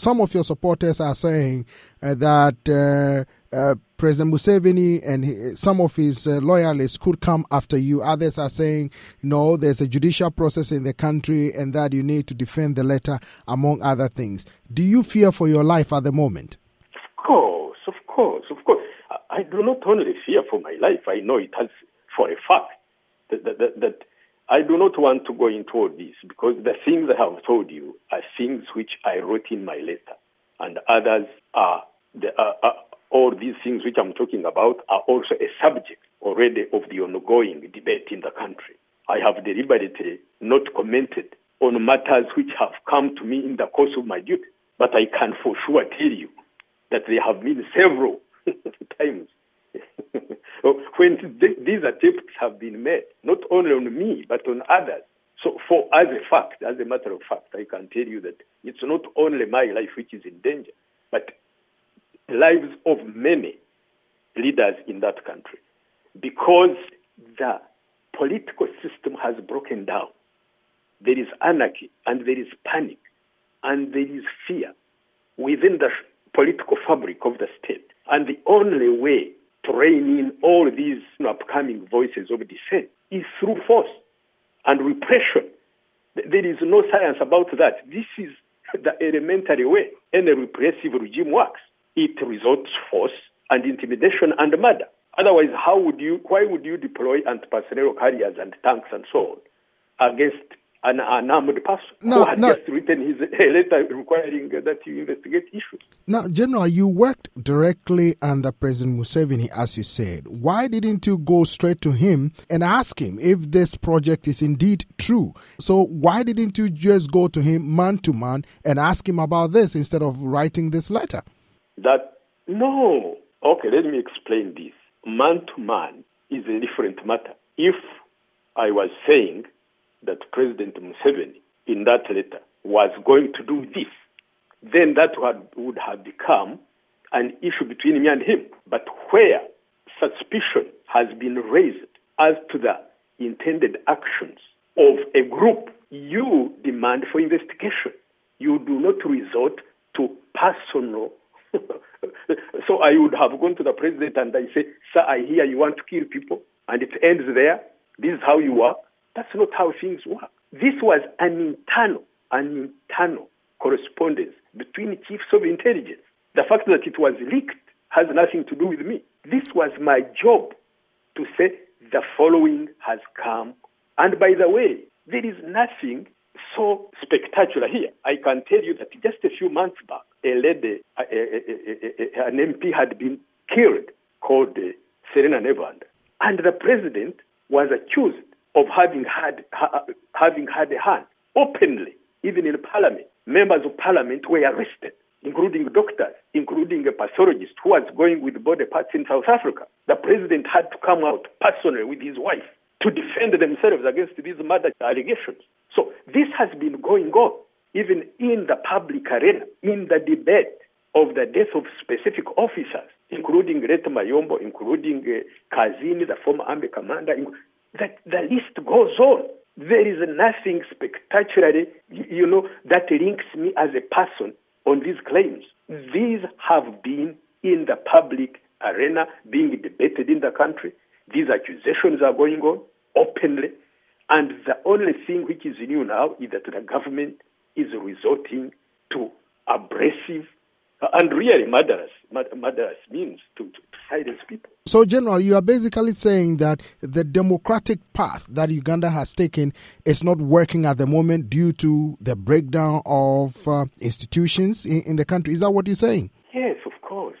some of your supporters are saying that President Museveni and some of his loyalists could come after you. Others are saying, no, there's a judicial process in the country and that you need to defend the letter, among other things. Do you fear for your life at the moment? Of course. I do not only fear for my life. I know it has for a fact that I do not want to go into all this, because the things I have told you are things which I wrote in my letter, and others are all these things which I'm talking about are also a subject already of the ongoing debate in the country. I have deliberately not commented on matters which have come to me in the course of my duty, but I can for sure tell you that there have been several times when these attempts have been made, not only on me, but on others. So as a matter of fact, I can tell you that it's not only my life which is in danger, but lives of many leaders in that country, because the political system has broken down. There is anarchy and there is panic and there is fear within the political fabric of the state. And the only way to rein in all these upcoming voices of dissent is through force and repression. There is no science about that. This is the elementary way any repressive regime works. It resorts force and intimidation and murder. Otherwise, why would you deploy anti-personnel carriers and tanks and so on against an unarmed person who had just written his letter requiring that you investigate issues? Now, General, you worked directly under President Museveni, as you said. Why didn't you go straight to him and ask him if this project is indeed true? So why didn't you just go to him man to man and ask him about this instead of writing this letter? No. Okay, let me explain this. Man to man is a different matter. If I was saying that President Museveni in that letter was going to do this, then that would have become an issue between me and him. But where suspicion has been raised as to the intended actions of a group, you demand for investigation. You do not resort to personal. So I would have gone to the president and I say, sir, I hear you want to kill people, and it ends there. This is how you work. That's not how things work. This was an internal correspondence between chiefs of intelligence. The fact that it was leaked has nothing to do with me. This was my job to say the following has come. And by the way, there is nothing so spectacular here. I can tell you that just a few months back, a lady, an MP had been killed called Serena Nevanda. And the president was accused of having had a hand openly, even in parliament. Members of parliament were arrested, including doctors, including a pathologist who was going with body parts in South Africa. The president had to come out personally with his wife to defend themselves against these murder allegations. So this has been going on, even in the public arena, in the debate of the death of specific officers, including Reta Mayombo, including Kazini, the former army commander. The list goes on. There is nothing spectacularly, that links me as a person on these claims. These have been in the public arena, being debated in the country. These accusations are going on openly. And the only thing which is new now is that the government is resorting to abrasive and really murderous means to silence people. So, General, you are basically saying that the democratic path that Uganda has taken is not working at the moment due to the breakdown of institutions in the country. Is that what you're saying? Yes, of course.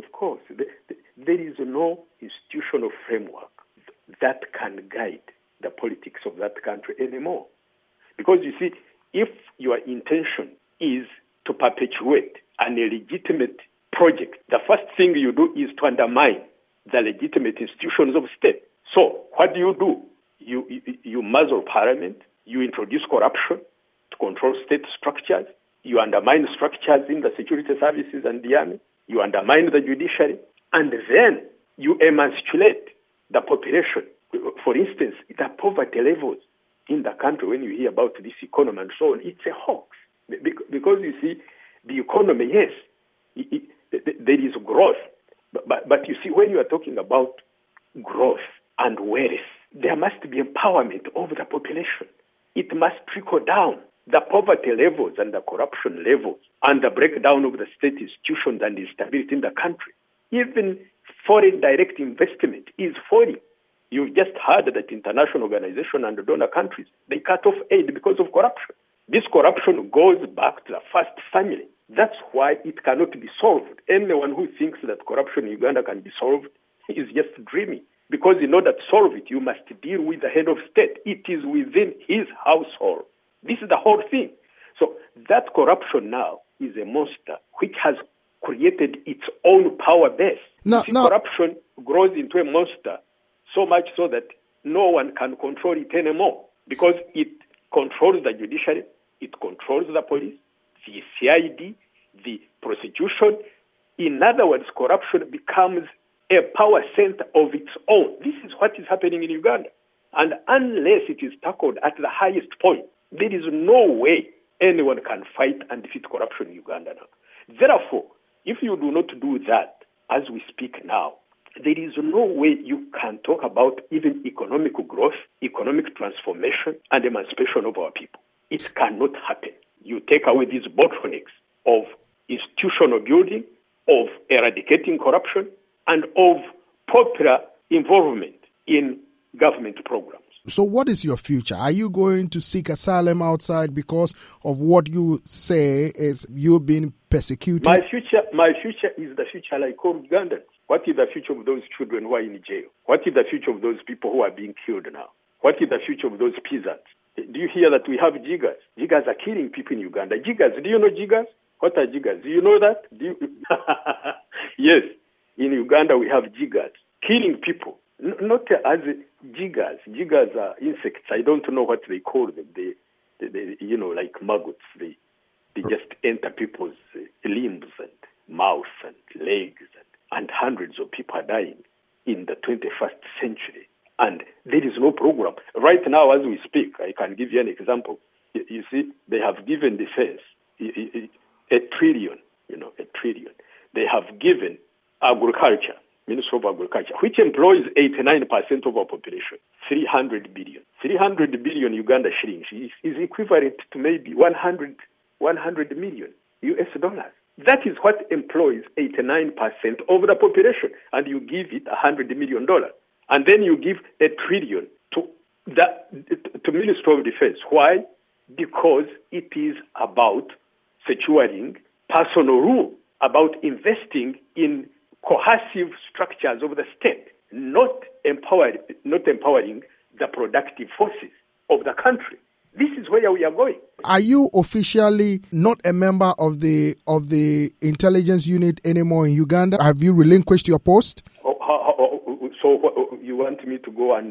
There is no institutional framework that can guide the politics of that country anymore. Because you see, if your intention is to perpetuate an illegitimate project, the first thing you do is to undermine the legitimate institutions of state. So what do? You muzzle parliament, you introduce corruption to control state structures, you undermine structures in the security services and the army, you undermine the judiciary, and then you emasculate the population. For instance, the poverty levels in the country, when you hear about this economy and so on, it's a hoax. Because you see, The economy, yes, there is growth. But you see, when you are talking about growth and wealth, there must be empowerment of the population. It must trickle down. The poverty levels and the corruption levels and the breakdown of the state institutions and instability in the country. Even foreign direct investment is falling. You've just heard that international organizations and donor countries, they cut off aid because of corruption. This corruption goes back to the first family. That's why it cannot be solved. Anyone who thinks that corruption in Uganda can be solved is just dreaming. Because in order to solve it, you must deal with the head of state. It is within his household. This is the whole thing. So that corruption now is a monster which has created its own power base. Corruption grows into a monster so much so that no one can control it anymore because it controls the judiciary, it controls the police, the CID, the prosecution. In other words, corruption becomes a power center of its own. This is what is happening in Uganda. And unless it is tackled at the highest point, there is no way anyone can fight and defeat corruption in Uganda now. Therefore, if you do not do that, as we speak now, there is no way you can talk about even economic growth, economic transformation, and emancipation of our people. It cannot happen. You take away these bottlenecks of institutional building, of eradicating corruption, and of popular involvement in government programs. So what is your future? Are you going to seek asylum outside because of what you say is you being persecuted? My future is the future like all Ugandans. What is the future of those children who are in jail? What is the future of those people who are being killed now? What is the future of those peasants? Do you hear that we have jiggers? Jiggers are killing people in Uganda. Jiggers, do you know jiggers? What are jiggers? Do you know that? Yes, in Uganda we have jiggers killing people. Not as jiggers. Jiggers are insects. I don't know what they call them. They like maggots. They just enter people's limbs and mouth and legs, and hundreds of people are dying in the 21st century. And there is no program. Right now, as we speak, I can give you an example. You see, they have given defense a trillion. They have given agriculture, Ministry of Agriculture, which employs 89% of our population, 300 billion. 300 billion Uganda shillings is equivalent to maybe 100 million US dollars. That is what employs 89% of the population, and you give it $100 million. And then you give a trillion to Ministry of Defense. Why? Because it is about securing personal rule, about investing in cohesive structures of the state, not empowering the productive forces of the country. This is where we are going. Are you officially not a member of the intelligence unit anymore in Uganda? Have you relinquished your post? So you want me to go and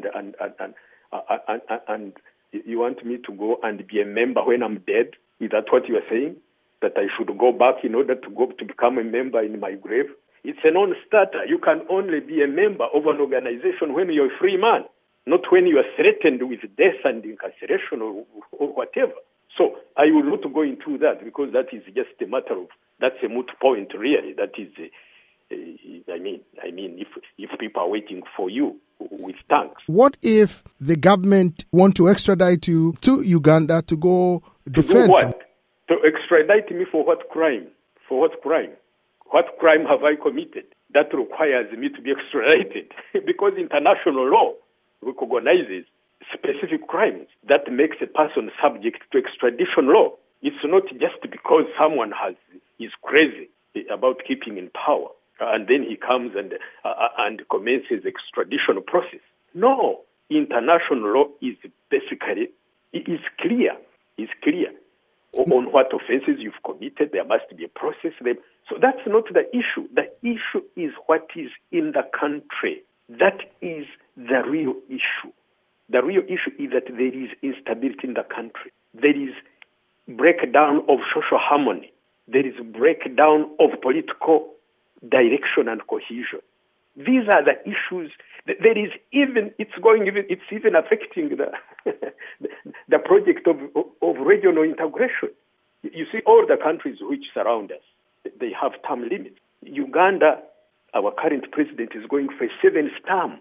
you want me to go and be a member when I'm dead? Is that what you are saying? That I should go back in order to become a member in my grave? It's a non-starter. You can only be a member of an organization when you're a free man, not when you are threatened with death and incarceration or whatever. So I will not go into that because that is just a matter of, that's a moot point really. That is, I mean, if people are waiting for you with tanks. What if the government want to extradite you to Uganda to go defend? To do what? To extradite me for what crime? For what crime? What crime have I committed that requires me to be extradited? Because international law recognizes specific crimes that makes a person subject to extradition law. It's not just because someone is crazy about keeping in power and then he comes and commences extradition process. No, international law is basically clear. It's clear on what offenses you've committed. There must be a process. So that's not the issue. The issue is what is in the country. That is the real issue. The real issue is that there is instability in the country. There is breakdown of social harmony. There is breakdown of political direction and cohesion. These are the issues. There is it's even affecting the project of regional integration. You see, all the countries which surround us, they have term limits. Uganda, our current president is going for a seventh term,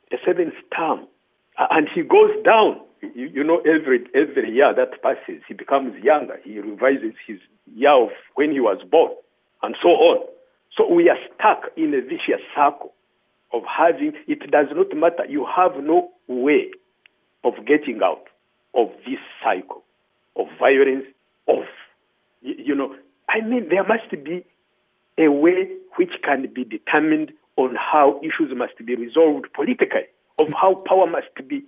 and he goes down. Every year that passes, he becomes younger. He revises his year of when he was born, and so on. So we are stuck in a vicious circle of having, it does not matter. You have no way of getting out of this cycle of violence, there must be a way which can be determined on how issues must be resolved politically, of how power must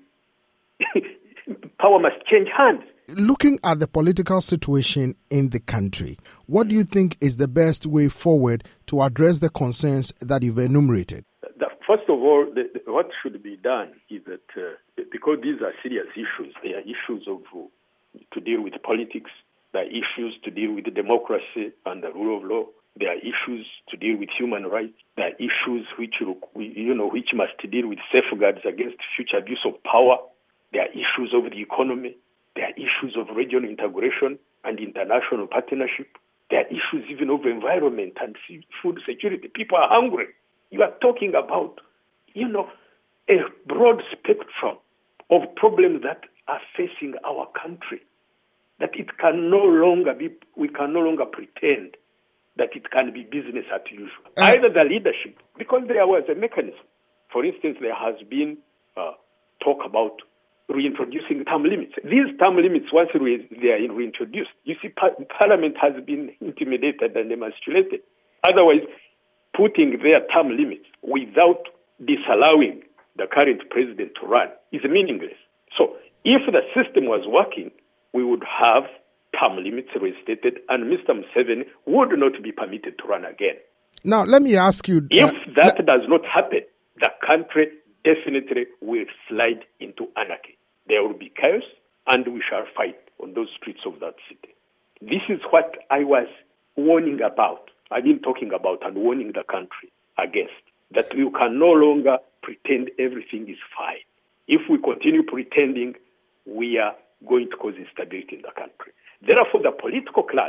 change hands. Looking at the political situation in the country, what do you think is the best way forward to address the concerns that you've enumerated? First of all, what should be done is that because these are serious issues, they are issues to deal with politics, there are issues to deal with democracy and the rule of law, there are issues to deal with human rights, there are issues which must deal with safeguards against future abuse of power, there are issues of the economy, there are issues of regional integration and international partnership, there are issues even of environment and food security. People are hungry. You are talking about, a broad spectrum of problems that are facing our country. That it can no longer be, we can no longer pretend that it can be business as usual. Either the leadership, because there was a mechanism. For instance, there has been talk about reintroducing term limits. These term limits, once they are reintroduced, you see, Parliament has been intimidated and emasculated. Otherwise, putting their term limits without disallowing the current president to run is meaningless. So if the system was working, we would have term limits restated and Mr. Museveni would not be permitted to run again. Now, let me ask you... If that does not happen, the country definitely will slide into anarchy. There will be chaos and we shall fight on those streets of that city. This is what I was warning about. I've been talking about and warning the country against, that you can no longer pretend everything is fine. If we continue pretending, we are going to cause instability in the country. Therefore, the political class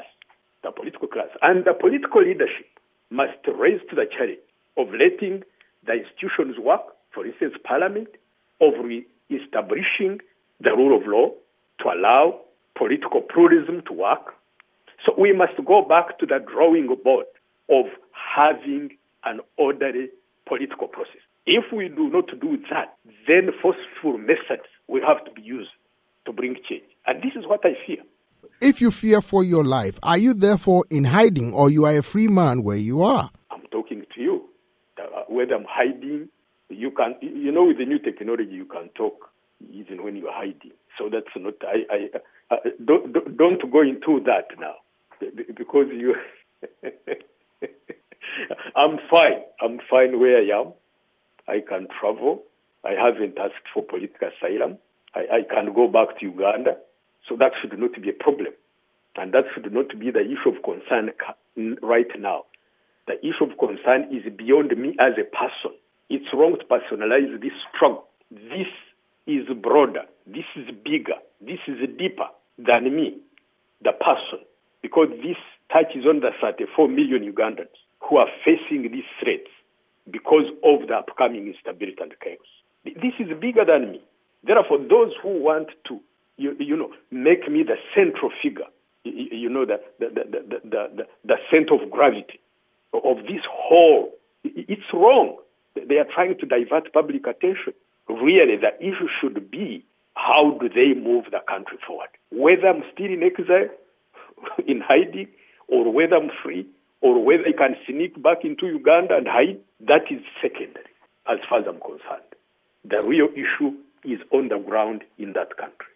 and the political leadership must raise to the challenge of letting the institutions work, for instance, Parliament, of re-establishing the rule of law to allow political pluralism to work. So we must go back to the drawing board of having an orderly political process. If we do not do that, then forceful methods will have to be used to bring change. And this is what I fear. If you fear for your life, are you therefore in hiding or you are a free man where you are? I'm talking to you. Whether I'm hiding, you can, with the new technology, you can talk even when you're hiding. So that's not, don't go into that now. Because you, I'm fine where I am. I can travel. I haven't asked for political asylum. I can go back to Uganda. So that should not be a problem. And that should not be the issue of concern right now. The issue of concern is beyond me as a person. It's wrong to personalize this struggle. This is broader. This is bigger. This is deeper than me, the person. Because this touches on the 34 million Ugandans who are facing these threats because of the upcoming instability and chaos. This is bigger than me. Therefore, those who want to, make me the central figure, the center of gravity of this whole, it's wrong. They are trying to divert public attention. Really, the issue should be how do they move the country forward? Whether I'm still in exile, in hiding, or whether I'm free, or whether I can sneak back into Uganda and hide, that is secondary as far as I'm concerned. The real issue is on the ground in that country.